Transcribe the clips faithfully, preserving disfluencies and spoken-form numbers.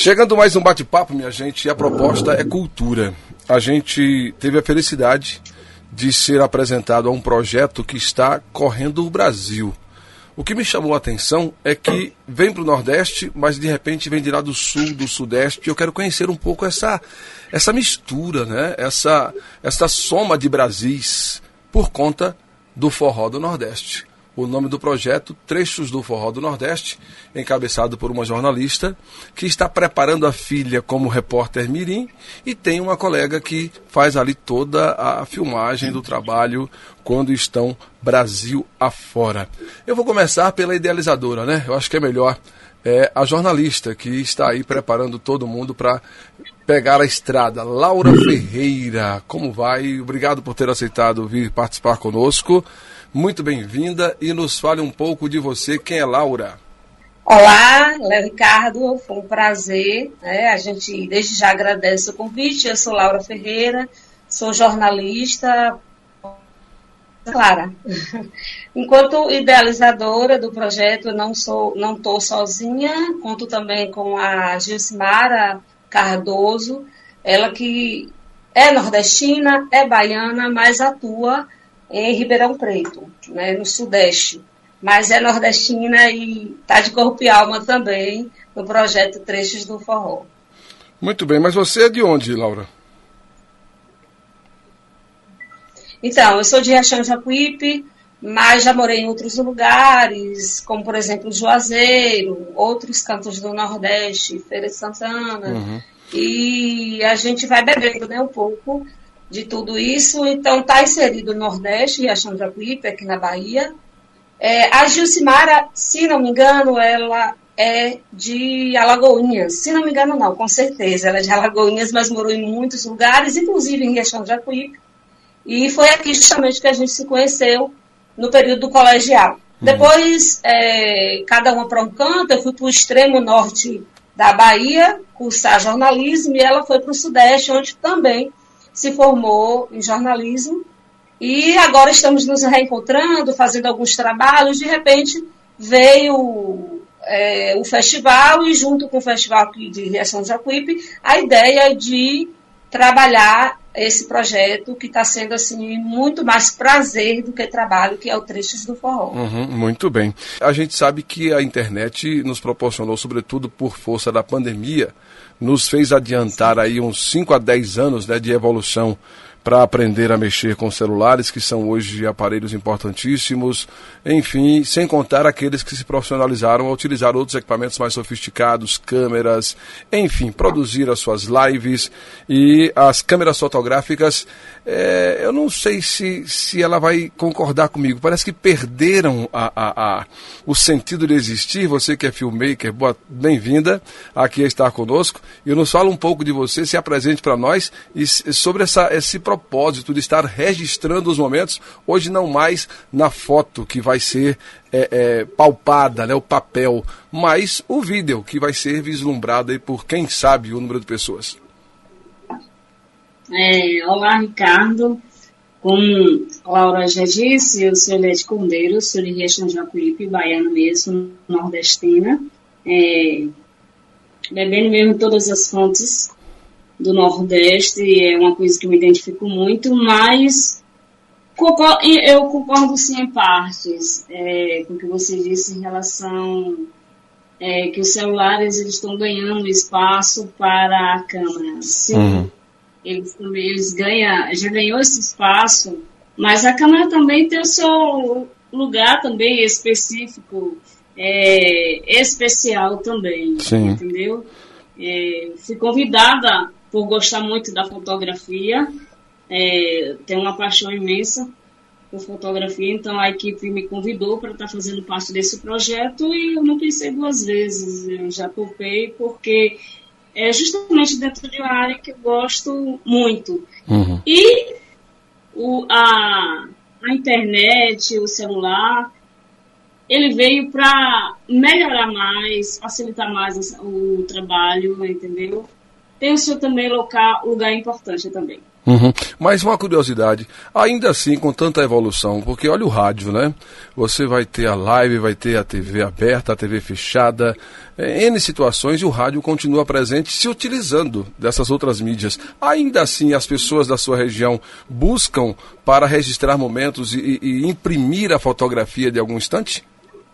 Chegando mais um bate-papo, minha gente, e a proposta é cultura. A gente teve a felicidade de ser apresentado a um projeto que está correndo o Brasil. O que me chamou a atenção é que vem para o Nordeste, mas de repente vem de lá do Sul, do Sudeste, e eu quero conhecer um pouco essa, essa mistura, né? essa, essa soma de Brasis por conta do forró do Nordeste. O nome do projeto, Trechos do Forró do Nordeste, encabeçado por uma jornalista que está preparando a filha como repórter mirim e tem uma colega que faz ali toda a filmagem do trabalho quando estão Brasil afora. Eu vou começar pela idealizadora, né? Eu acho que é melhor. É a jornalista que está aí preparando todo mundo para pegar a estrada. Laura Ferreira, como vai? Obrigado por ter aceitado vir participar conosco. Muito bem-vinda e nos fale um pouco de você. Quem é Laura? Olá, Léo Ricardo, foi um prazer. Né? A gente desde já agradece o convite. Eu sou Laura Ferreira, sou jornalista. Clara, enquanto idealizadora do projeto, eu não sou, não estou sozinha, conto também com a Gilcimara Cardoso, ela que é nordestina, é baiana, mas atua em Ribeirão Preto, né, no Sudeste, mas é nordestina e está de corpo e alma também no projeto Trechos do Forró. Muito bem, mas você é de onde, Laura? Então, eu sou de Riachão de Jacuípe, mas já morei em outros lugares, como, por exemplo, Juazeiro, outros cantos do Nordeste, Feira de Santana. Uhum. E a gente vai bebendo, né, um pouco de tudo isso. Então, está inserido no Nordeste, Riachão de Jacuípe, aqui na Bahia. É, a Gilcimara, se não me engano, ela é de Alagoinhas. Se não me engano, não, com certeza. Ela é de Alagoinhas, mas morou em muitos lugares, inclusive em Riachão de Jacuípe. E foi aqui justamente que a gente se conheceu no período do colegial. Uhum. Depois, é, cada uma para um canto, eu fui para o extremo norte da Bahia, cursar jornalismo, e ela foi para o Sudeste, onde também se formou em jornalismo. E agora estamos nos reencontrando, fazendo alguns trabalhos. De repente, veio é, o festival, e junto com o festival aqui de Riachão de Jacuípe, a ideia de trabalhar esse projeto que está sendo assim muito mais prazer do que trabalho, que é o Trechos do Forró. Uhum, muito bem. A gente sabe que a internet nos proporcionou, sobretudo por força da pandemia, nos fez adiantar aí uns cinco a dez anos, né, de evolução para aprender a mexer com celulares, que são hoje aparelhos importantíssimos, enfim, sem contar aqueles que se profissionalizaram a utilizar outros equipamentos mais sofisticados, câmeras, enfim, produzir as suas lives. E as câmeras fotográficas, é, eu não sei se, se ela vai concordar comigo, parece que perderam a, a, a, o sentido de existir. Você que é filmmaker, boa, bem-vinda aqui a estar conosco, e nos fala um pouco de você, se apresente para nós e sobre essa, esse propósito de estar registrando os momentos, hoje não mais na foto que vai ser é, é, palpada, né, o papel, mas o vídeo que vai ser vislumbrado aí por quem sabe o número de pessoas. É, olá, Ricardo. Como a Laura já disse, eu sou Eliette Cordeiro, sou de Riachão de Jacuípe, baiana mesmo, nordestina, é, bebendo mesmo todas as fontes do Nordeste, é uma coisa que eu me identifico muito, mas eu concordo sim em partes é, com o que você disse em relação é, que os celulares eles estão ganhando espaço para a câmera. Sim, uhum. eles também eles ganham, já ganhou esse espaço, mas a câmera também tem o seu lugar também específico, é, especial também, sim. Entendeu? É, fui convidada por gostar muito da fotografia, é, tenho uma paixão imensa por fotografia, então a equipe me convidou para estar fazendo parte desse projeto e eu não pensei duas vezes, eu já topei, porque é justamente dentro de uma área que eu gosto muito. Uhum. E o, a, a internet, o celular, ele veio para melhorar mais, facilitar mais o, o trabalho, entendeu? Tem o seu também local, lugar importante também. Uhum. Mas uma curiosidade, ainda assim, com tanta evolução, porque olha o rádio, né? Você vai ter a live, vai ter a T V aberta, a T V fechada, é, N situações, e o rádio continua presente se utilizando dessas outras mídias. Ainda assim, as pessoas da sua região buscam para registrar momentos e, e imprimir a fotografia de algum instante?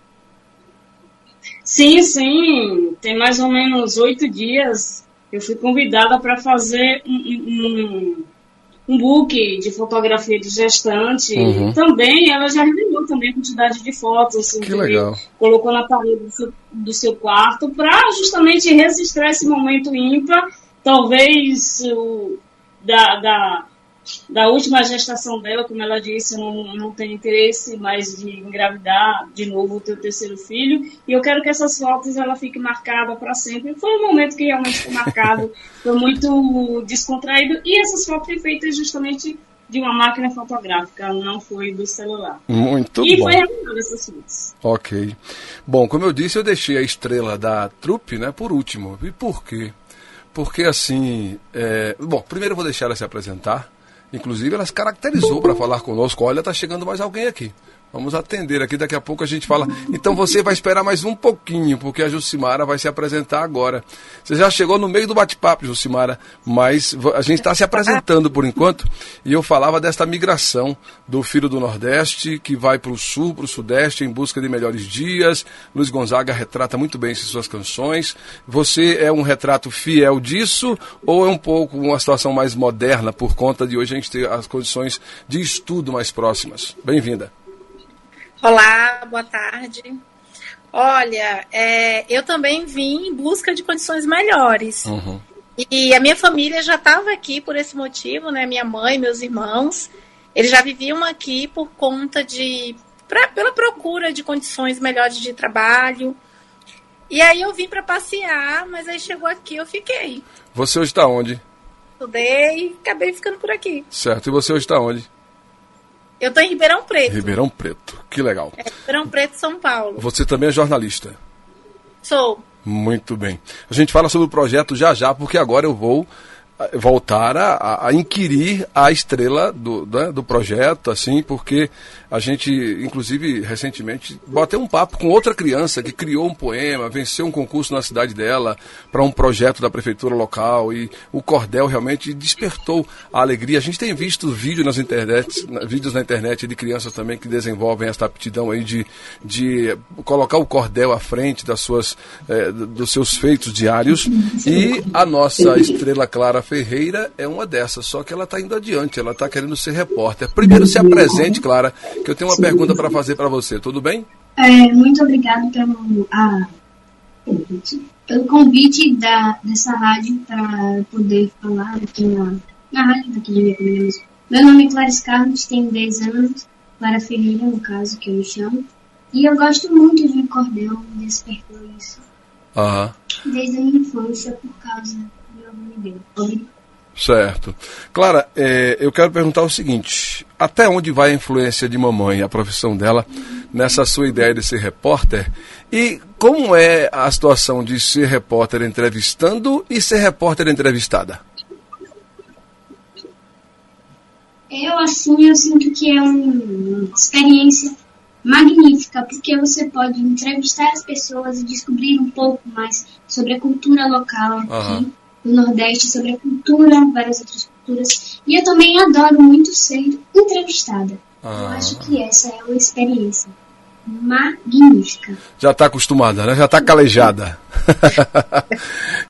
Sim, sim. Tem mais ou menos oito dias. Eu fui convidada para fazer um, um, um book de fotografia de gestante. Uhum. Também, ela já revelou também a quantidade de fotos. Assim, que legal. Colocou na parede do seu, do seu quarto para justamente registrar esse momento ímpar. Talvez o, da... da da última gestação dela, como ela disse, não, não tem interesse mais de engravidar de novo o teu terceiro filho, e eu quero que essas fotos ela fique marcada para sempre. Foi um momento que realmente foi marcado, foi muito descontraído, e essas fotos foram feitas justamente de uma máquina fotográfica, não foi do celular. Muito e bom. E foi revelado essas fotos. Ok. Bom, como eu disse, eu deixei a estrela da trupe, né, por último. E por quê? Porque assim, é... bom, primeiro eu vou deixar ela se apresentar. Inclusive, ela se caracterizou para falar conosco. Olha, está chegando mais alguém aqui. Vamos atender aqui, daqui a pouco a gente fala. Então você vai esperar mais um pouquinho, porque a Jucimara vai se apresentar agora. Você já chegou no meio do bate-papo, Jucimara, mas a gente está se apresentando por enquanto. E eu falava desta migração do Filho do Nordeste, que vai para o Sul, para o Sudeste, em busca de melhores dias. Luiz Gonzaga retrata muito bem suas canções. Você é um retrato fiel disso, ou é um pouco uma situação mais moderna, por conta de hoje a gente ter as condições de estudo mais próximas? Bem-vinda. Olá, boa tarde. Olha, é, eu também vim em busca de condições melhores. Uhum. E a minha família já estava aqui por esse motivo, né? Minha mãe, meus irmãos, eles já viviam aqui por conta de... Pra, pela procura de condições melhores de trabalho. E aí eu vim para passear, mas aí chegou aqui eu fiquei. Você hoje está onde? Estudei e acabei ficando por aqui. Certo, e você hoje está onde? Eu estou em Ribeirão Preto. Ribeirão Preto, que legal. É, Ribeirão Preto, São Paulo. Você também é jornalista? Sou. Muito bem. A gente fala sobre o projeto já já, porque agora eu vou voltar a, a inquirir a estrela do, né, do projeto, assim, porque a gente, inclusive, recentemente, bateu um papo com outra criança que criou um poema, venceu um concurso na cidade dela para um projeto da prefeitura local, e o cordel realmente despertou a alegria. A gente tem visto vídeo nas internet, vídeos na internet de crianças também que desenvolvem essa aptidão aí de, de colocar o cordel à frente das suas, eh, dos seus feitos diários, e a nossa estrela Clara Ferreira é uma dessas, só que ela está indo adiante, ela está querendo ser repórter. Primeiro se apresente, Clara, que eu tenho uma pergunta para fazer para você, tudo bem? É, muito obrigado pelo, a, pelo convite da, dessa rádio para poder falar aqui na, na rádio daqui de Minas. Meu nome é Clarice Carlos, tenho dez anos, Clara Ferreira, no caso, que eu me chamo, e eu gosto muito de cordel, me despertou isso. Aham. Desde a minha infância, por causa do meu amigo. Certo. Clara, é, eu quero perguntar o seguinte, até onde vai a influência de mamãe, a profissão dela, nessa sua ideia de ser repórter? E como é a situação de ser repórter entrevistando e ser repórter entrevistada? Eu, assim, eu sinto que é uma experiência magnífica, porque você pode entrevistar as pessoas e descobrir um pouco mais sobre a cultura local aqui. Uhum. No Nordeste, sobre a cultura, várias outras culturas. E eu também adoro muito ser entrevistada. Ah. Eu acho que essa é uma experiência magnífica. Já está acostumada, né? Já está calejada.